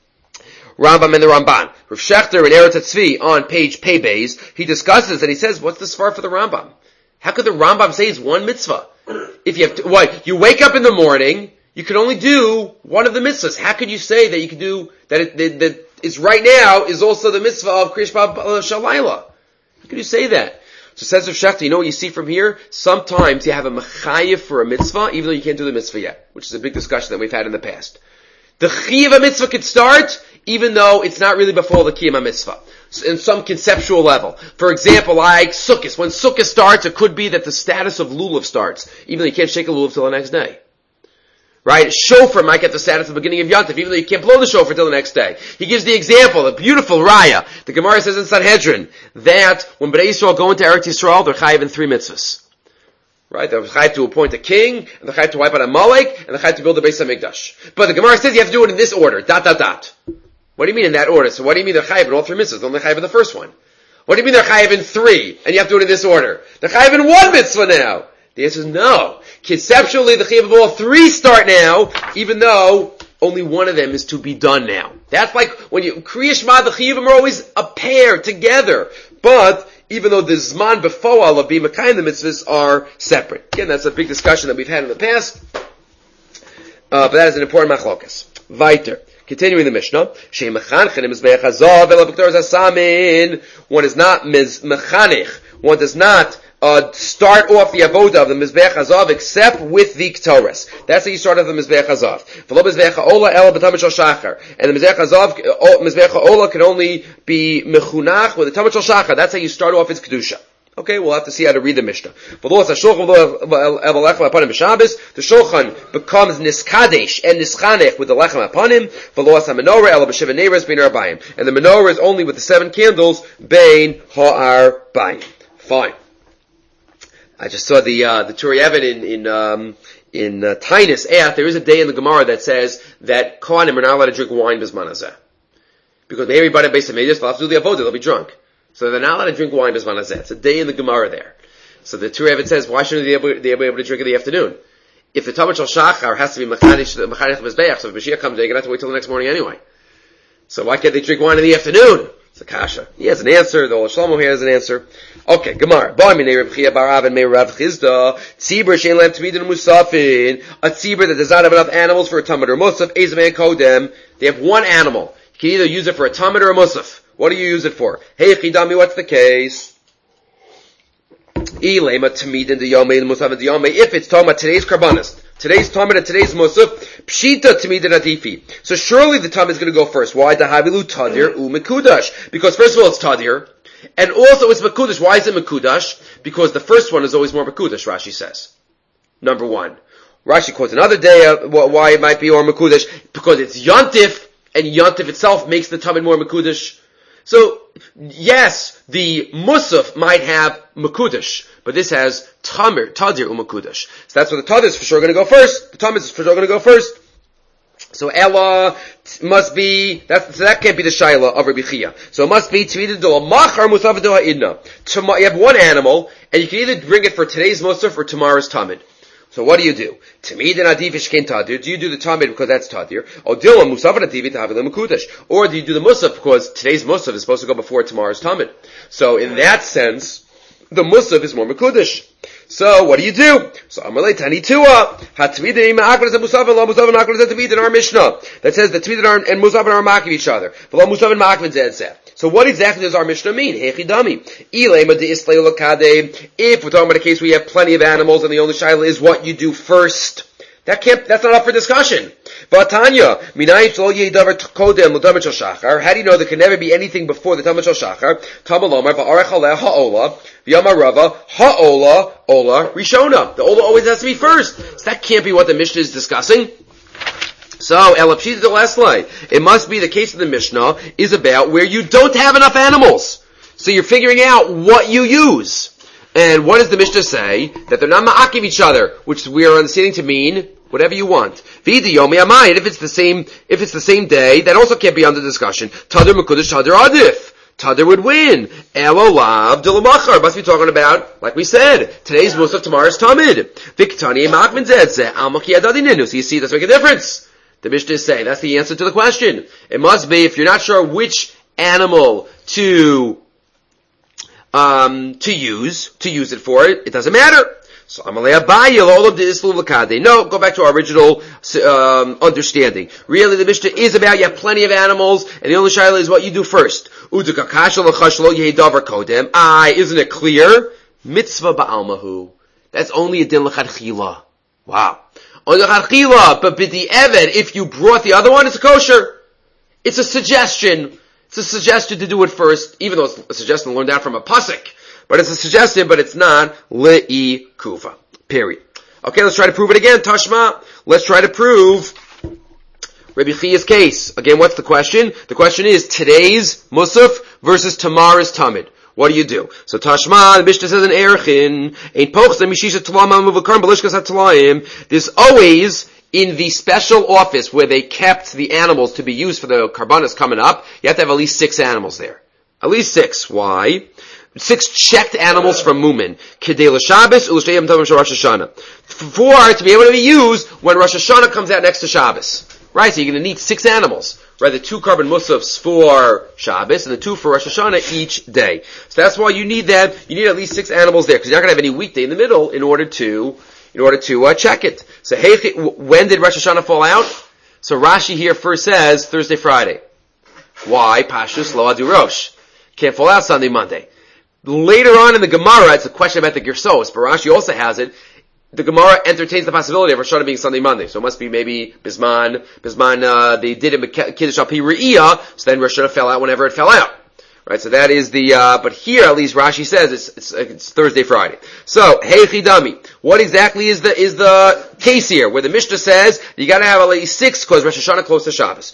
Rambam and the Ramban. Rav Shechter in Eretz Tzvi on page Pei Beis, he discusses and he says, what's the svar for the Rambam? How could the Rambam say it's one mitzvah? If you have to, what, you wake up in the morning, you can only do one of the mitzvahs. How could you say that you can do, that it, that, that it's right now is also the mitzvah of Kriya Shema Shalayla? How could you say that? So says Rav Shechter, you know what you see from here? Sometimes you have a mechayev for a mitzvah, even though you can't do the mitzvah yet, which is a big discussion that we've had in the past. The chiyuv of mitzvah could start, even though it's not really before the kiyum mitzvah, in some conceptual level. For example, like Sukkot. When Sukkot starts, it could be that the status of lulav starts, even though you can't shake a lulav till the next day. Right? Shofar might get the status at the beginning of Yom Tov, even though you can't blow the shofar till the next day. He gives the example, the beautiful raya. The Gemara says in Sanhedrin that when Bnei Yisrael go into Eretz Yisrael, they're chayiv in three mitzvahs. Right? They're chayiv to appoint a king, and they're chayiv to wipe out Amalek, and they're chayiv to build the Beis HaMikdash. But the Gemara says you have to do it in this order, dot, dot, dot. What do you mean in that order? So what do you mean they're chayiv in all three mitzvahs? They're only chayiv in the first one. What do you mean they're chayiv in three, and you have to do it in this order? They're chayiv in one mitzvah now. The answer is no. Conceptually, the chiyuv of all three start now, even though only one of them is to be done now. That's like when you Kriya Shema, the chiyuvim are always a pair together. But even though the zman befoal of being mekayim the mitzvahs are separate. Again, that's a big discussion that we've had in the past. Uh, but that is an important machlokas. Weiter. Continuing the Mishnah, one is not mechanich, one does not uh, start off the avodah of the Mizbeach Hazav except with the K'toras. That's how you start off the Mizbeach Hazav. And the Mizbeach Hazav, Mizbeach Ha'olah can only be mechunach with the Tamid Shel Shachar. That's how you start off its Kedusha. Okay, we'll have to see how to read the Mishnah. The Shulchan becomes niskadesh and nischanech with the lechem upon him. And the menorah is only with the seven candles, bein ha'ar bayim. Fine. I just saw the uh, the Turi Evan in in um, in uh, Tainus. Eh, there is a day in the Gemara that says that Kohanim are not allowed to drink wine bisman hazeh, because everybody based on Midas, they'll have to do the avodah, they'll be drunk, so they're not allowed to drink wine bisman hazeh. It's a day in the Gemara there. So the Turi Evan says, why shouldn't they be able, they be able to drink in the afternoon? If the Talmud Shal Shachar has to be mechanish mechanish mizbeach, so if Mashiach comes, they're gonna have to wait till the next morning anyway. So why can't they drink wine in the afternoon? It's a kasha. He has an answer. The old Shlomo here has an answer. Okay, Gemara. Ba minei Reb Chia bar Av and Meir Rav Chizda. Tzibur shein lehem t'midin musafin. A tzibur that does not have enough animals for a tamid or musaf. Ezman kodem. They have one animal. You can either use it for a tamid or a musaf. What do you use it for? Hey chidami, what's the case? Ilema t'midin de yomei musaf de yomei. If it's talking about today's karbanis, today's tamid and today's musaf, pshita t'midin adifi. So surely the tamid is going to go first. Why? The havilu tadir u mekudash. Because first of all, it's tadir. And also it's Mekudash. Why is it Mekudash? Because the first one is always more Mekudash, Rashi says. Number one. Rashi quotes another day uh, why it might be more Mekudash. Because it's Yontif, and Yontif itself makes the Tamid more Mekudash. So, yes, the Musaf might have Mekudash, but this has Tamir, Tadir u'Mekudash. So that's where the Tadir is for sure going to go first. The Tamid is for sure going to go first. So Ella must be, that's, so that can't be the Shaila of Rabbi Chia. So it must be, you have one animal, and you can either bring it for today's Musaf or tomorrow's Tamid. So what do you do? Do you do the Tamid because that's Tadir? Or do you do the Musaf because today's Musaf is supposed to go before tomorrow's Tamid? So in that sense, the Musaf is more Mekudash. So what do you do? So Amalei Tani Tua Hatmidin Ma'akras and Musaf and Musaf and Akras and Tamid in our Mishnah that says that Tamid and Musaf are making each other. But Musaf and Ma'akvin zeh. So what exactly does our Mishnah mean? Hechidami. Ilema de Islay Lokade. If we're talking about a case where you have plenty of animals and the only shaila is what you do first, that can't. That's not up for discussion. Vatanya, minayim shlo yedavar kodem l'tamid shel shachar. How do you know there can never be anything before the tamid shel shachar? Tamalomar va'arech aleh ha'ola v'yamar rava ha'ola ola rishona. The ola always has to be first. So that can't be what the Mishnah is discussing. So elapshita the last line. It must be the case of the Mishnah is about where you don't have enough animals. So you're figuring out what you use. And what does the Mishnah say? That they're not ma'akiv each other, which we are understanding to mean whatever you want. V'idi yomi amayit. If it's the same, if it's the same day, that also can't be under discussion. Tadir mekudash, tadir adif. Tadir would win. Elo lav dilamachar. Must be talking about, like we said, today's musaf, tomorrow's tamid. Viktani ma'akvin zedze. Almaki adadininu. So you see, doesn't make a difference. The Mishnah is saying that's the answer to the question. It must be if you're not sure which animal to um to use to use it for it, it doesn't matter. So Amalei Abaye all of the Islu Lakade. No, go back to our original um, understanding. Really, the Mishnah is about you have plenty of animals, and the only shaila is what you do first. Ah, isn't it clear? Mitzvah ba'almahu. That's only a din l'chadchila. Wow. On the chadchila, but b'di eved, if you brought the other one, it's a kosher. It's a suggestion. It's a suggestion to do it first, even though it's a suggestion learned out from a pasuk. But it's a suggestion, but it's not le'i kufa. Period. Okay, let's try to prove it again. Tashma. Let's try to prove Rabbi Chia's case. Again, what's the question? The question is today's musaf versus tomorrow's tamid. What do you do? So Tashma, the Mishnah says in Erchin, ein pochs mishisha tlam muvakar balishkas hatlayim. There's always in the special office where they kept the animals to be used for the karbanos coming up, you have to have at least six animals there. At least six. Why? Six checked animals from Mumin. Kedei l'Shabbos u'l'shteyim tavim shel Rosh Hashanah. For to be able to be used when Rosh Hashanah comes out next to Shabbos. Right, so you're going to need six animals. Right, the two carbon musafs for Shabbos and the two for Rosh Hashanah each day. So that's why you need them. You need at least six animals there because you're not going to have any weekday in the middle in order to in order to uh, check it. So hey, when did Rosh Hashanah fall out? So Rashi here first says Thursday, Friday. Why? Pashtus lo adu rosh. Can't fall out Sunday, Monday. Later on in the Gemara, it's a question about the Gersos, but Rashi also has it. The Gemara entertains the possibility of Rosh Hashanah being Sunday, Monday. So it must be maybe Bisman, Bisman, uh, they did it Kiddush al Pi Re'iyah, so then Rosh Hashanah fell out whenever it fell out. Right, so that is the, uh, but here at least Rashi says it's, it's, it's Thursday, Friday. So, hey chidami, what exactly is the, is the case here, where the Mishnah says you gotta have at least six, cause Rosh Hashanah close to Shabbos.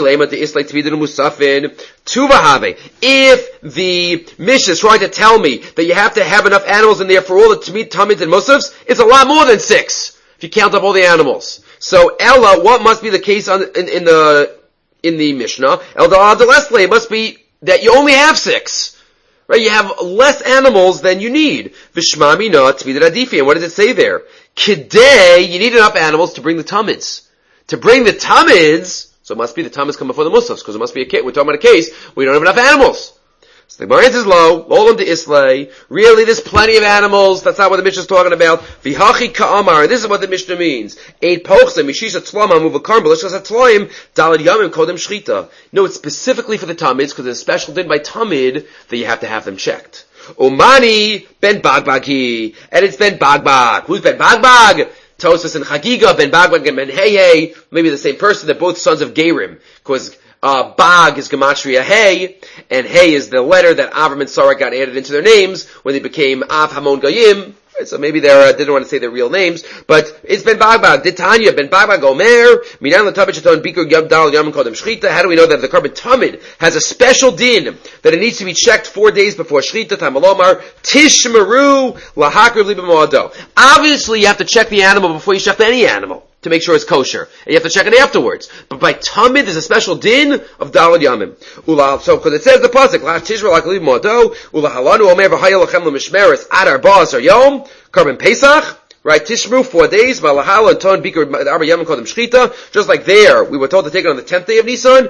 If the Mishnah is trying to tell me that you have to have enough animals in there for all the Tamids and Musafs, it's a lot more than six, if you count up all the animals. So, Ella, what must be the case on, in, in the, in the Mishnah? El Da'ad must be that you only have six. Right? You have less animals than you need. Vishmami na tmidat adifi. And what does it say there? Kidei, you need enough animals to bring the tamids. To bring the tamids, so it must be the tamids come before the musafs, because it must be a case, we're talking about a case where you don't have enough animals. So the Gemara answers low, Olam de Islay. Really, there's plenty of animals. That's not what the Mishnah is talking about. V'hachi ka'amar. This is what the Mishnah means. Eight pochsem, mishisha tzlama, muvakarm, b'lishkas atloim, dalad yamim, kodem shchita. No, it's specifically for the tamids, because there's a special din by tamid that you have to have them checked. Umani ben bagbagi. And it's ben bagbag. Who's ben bagbag? Tosfos and Chagiga, ben bagbag and ben heyey. Maybe the same person. They're both sons of Gerim. Because Uh, Bag is Gematria Hey, and Hey is the letter that Avram and Sarah got added into their names when they became Av Hamon Goyim. So maybe they uh, didn't want to say their real names, but it's Ben Bagbag, Ditanya, Ben Bagbag Omer, Minan Latabit Shaton, Bikur Yab Dal Yam Kodem Shchita. How do we know that the carbon Tamid has a special din that it needs to be checked four days before Shchita, Tamalomar, Tishmeru, Lahakr Libamoado. Obviously you have to check the animal before you check any animal to make sure it's kosher. And you have to check it afterwards. But by Tamid, there's a special din of Dalad Yamim. Ula, so, cause it says the pasuk, La Tishra Lak Liv Modo, Ula Halanu Omer V'Haya Lachem L'Mishmeres Adar Ba'as Ar Yom, Carbon Pesach, right, Tishru, four days, Malahal and Ton Bikur Arba Yamim Kodem Shchita, just like there, we were told to take it on the tenth day of Nisan,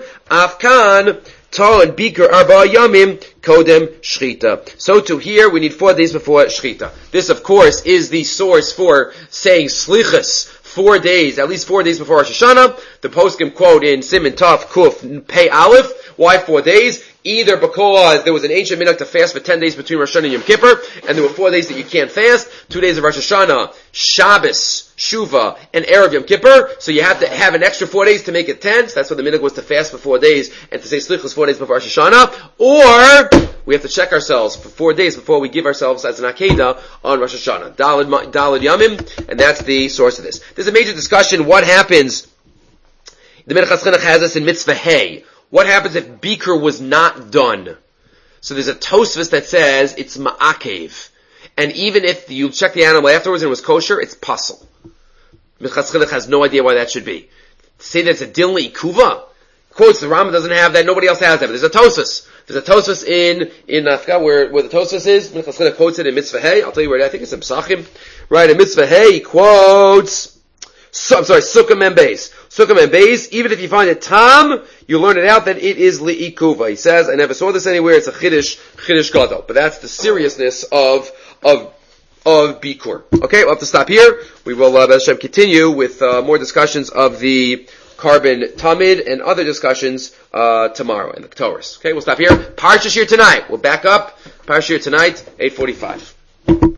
Afkan, Ton Bikur Arba Yamim Kodem Shchita. So too here, we need four days before Shchita. This, of course, is the source for saying Slichas, Four days, at least four days before Rosh Hashanah. The poskim quote in Siman Tov Kuf Pei Aleph. Why four days? Either because there was an ancient minhag to fast for ten days between Rosh Hashanah and Yom Kippur, and there were four days that you can't fast. Two days of Rosh Hashanah, Shabbos, Shuva, and Erev Yom Kippur. So you have to have an extra four days to make it ten. So that's what the minhag was, to fast for four days and to say Slichos four days before Rosh Hashanah. Or we have to check ourselves for four days before we give ourselves as an Akedah on Rosh Hashanah. Dalad, Dalad Yamim, and that's the source of this. There's a major discussion, what happens, the Minchas Chinuch has us in Mitzvah Hey. What happens if Bikur was not done? So there's a Tosfos that says it's Ma'akev. And even if you check the animal afterwards and it was kosher, it's Pasal. Minchas Chinuch has no idea why that should be. To say that it's a Din Le'ikuva, quotes, the Rambam doesn't have that, nobody else has that, but there's a Tosfos. There's a Tosfos in, in, I forgot where, where the Tosfos is. Minchas Chinuch quotes it in Mitzvah Hey. I'll tell you where, I think it's in Psachim. Right, in Mitzvah Hey, he quotes, so, I'm sorry, Sukkah Mem Beis. Sukkah Mem Beis, even if you find it Tam, you learn it out that it is Li'ikuva. He says, I never saw this anywhere, it's a Chiddush, Chiddush Gadol. But that's the seriousness of, of, of Bikur. Okay, we'll have to stop here. We will, uh, Hashem, continue with, uh, more discussions of the carbon Tamid and other discussions, uh, tomorrow in the Torahs. Okay, we'll stop here. Parsha Shir tonight. We'll back up. Parsha Shir tonight, eight forty-five.